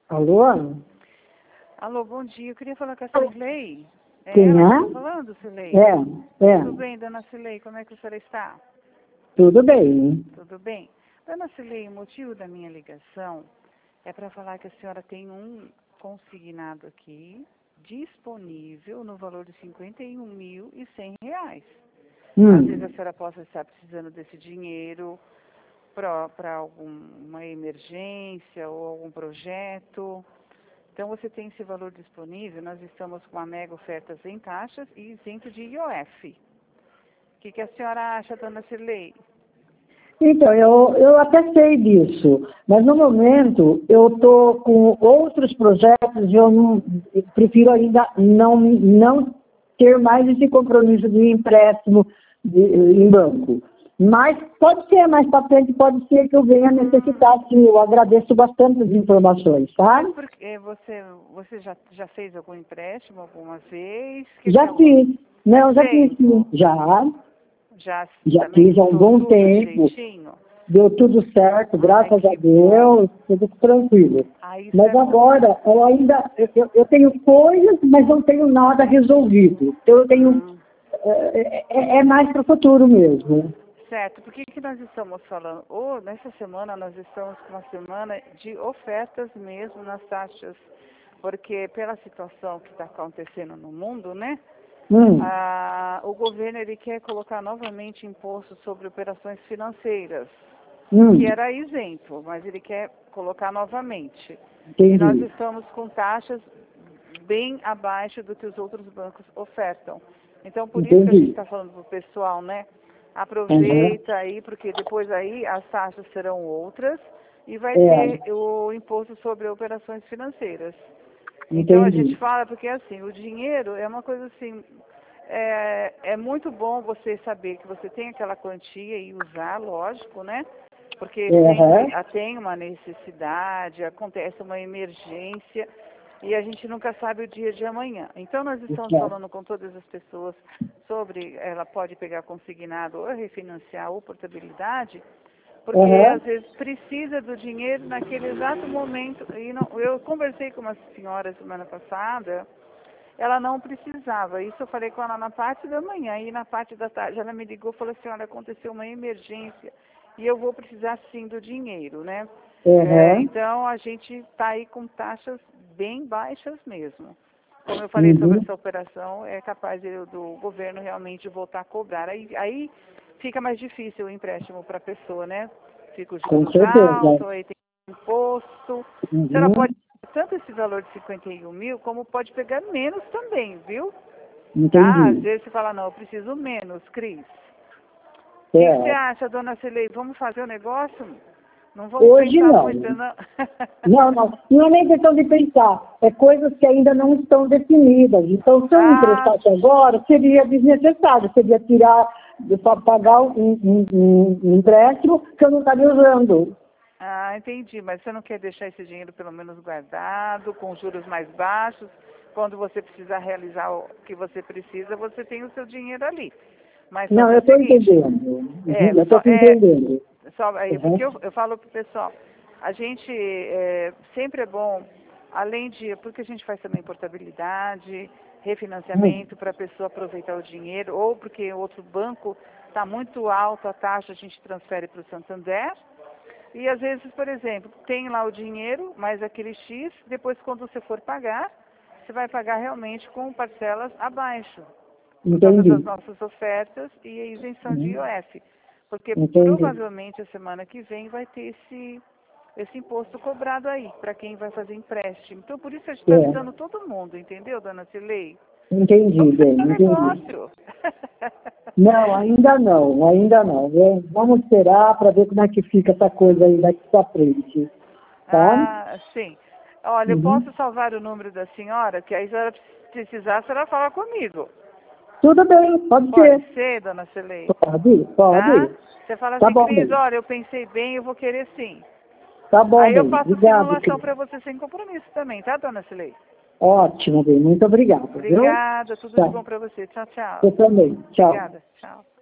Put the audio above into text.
Alô? Alô, bom dia. Eu queria falar com a Cirlei. Quem ela é? que tá falando, Cirlei? Tudo bem, dona Cirlei? Como é que a senhora está? Tudo bem. Tudo bem. Dona Cirlei, o motivo da minha ligação é para falar que a senhora tem um consignado aqui disponível no valor de R$ 51.100. Às vezes a senhora possa estar precisando desse dinheiro para alguma emergência ou algum projeto. Então, você tem esse valor disponível. Nós estamos com uma mega oferta sem taxas e isento de IOF. O que a senhora acha, dona Cirlei? Então, eu até sei disso, mas no momento eu estou com outros projetos e eu prefiro ainda não ter mais esse compromisso de empréstimo em banco. Mas pode ser, mais para frente pode ser que eu venha necessitar, sim. Eu agradeço bastante as informações, tá? Porque você já fez algum empréstimo alguma vez? Já fiz. Não, já fiz, sim. Já fiz há um bom tempo. Direitinho? Deu tudo certo, graças a Deus, tudo tranquilo. Mas agora, eu tenho coisas, mas não tenho nada resolvido. Então eu tenho, é mais para o futuro mesmo. Certo, por que nós estamos falando? Nessa semana nós estamos com uma semana de ofertas mesmo nas taxas, porque pela situação que está acontecendo no mundo, né? O governo ele quer colocar novamente imposto sobre operações financeiras, que era isento, mas ele quer colocar novamente. Entendi. E nós estamos com taxas bem abaixo do que os outros bancos ofertam. Então, por isso que a gente está falando para o pessoal, né? Aproveita aí, porque depois aí as taxas serão outras e vai ter o imposto sobre operações financeiras. Então a gente fala, porque assim, o dinheiro é uma coisa assim, é muito bom você saber que você tem aquela quantia e usar, lógico, né? Porque sempre tem uma necessidade, acontece uma emergência e a gente nunca sabe o dia de amanhã. Então nós estamos falando com todas as pessoas sobre, ela pode pegar consignado ou refinanciar ou portabilidade, porque às vezes precisa do dinheiro naquele exato momento. E eu conversei com uma senhora semana passada, ela não precisava. Isso eu falei com ela na parte da manhã e na parte da tarde ela me ligou e falou assim, olha, aconteceu uma emergência e eu vou precisar sim do dinheiro, né? Então a gente está aí com taxas bem baixas mesmo. Como eu falei sobre essa operação, é capaz do governo realmente voltar a cobrar. Aí fica mais difícil o empréstimo para a pessoa, né? Fica o juros alto, aí tem imposto. A senhora pode tanto esse valor de 51 mil, como pode pegar menos também, viu? Tá? Às vezes você fala, não, eu preciso menos, Cris. O que você acha, dona Cirlei? Vamos fazer o negócio? Não vamos Hoje pensar não. muito, não. Não é nem questão de pensar, é coisas que ainda não estão definidas. Então, se eu me emprestasse agora, seria desnecessário, seria pagar um empréstimo que eu não estaria usando. Ah, entendi, mas você não quer deixar esse dinheiro pelo menos guardado, com juros mais baixos, quando você precisar realizar o que você precisa, você tem o seu dinheiro ali. Mas não, eu estou entendendo. Eu estou entendendo. Porque eu falo para o pessoal, a gente sempre é bom, além de, porque a gente faz também portabilidade, refinanciamento para a pessoa aproveitar o dinheiro, ou porque o outro banco está muito alto a taxa, a gente transfere para o Santander. E às vezes, por exemplo, tem lá o dinheiro, mais aquele X, depois quando você for pagar, você vai pagar realmente com parcelas abaixo. Por causa das nossas ofertas e a isenção de IOF. Porque provavelmente a semana que vem vai ter esse imposto cobrado aí, para quem vai fazer empréstimo. Então, por isso a gente está avisando todo mundo, entendeu, dona Cirlei? Entendi, bem, entendi. Não, ainda não. Vamos esperar para ver como é que fica essa coisa aí daqui para frente. Tá? Ah, sim. Olha, eu posso salvar o número da senhora, que aí se ela precisar, a senhora fala comigo. Tudo bem, pode ser. Pode ser, dona Cirlei? Pode. Tá? Você fala assim, bom, Cris, olha, eu pensei bem, eu vou querer sim. Tá bom, aí eu faço obrigado, simulação para você sem compromisso também, tá, dona Cirlei? Ótimo, bem, muito obrigado. Obrigada, tudo de bom para você. Tchau, tchau. Eu também, tchau. Obrigada, tchau.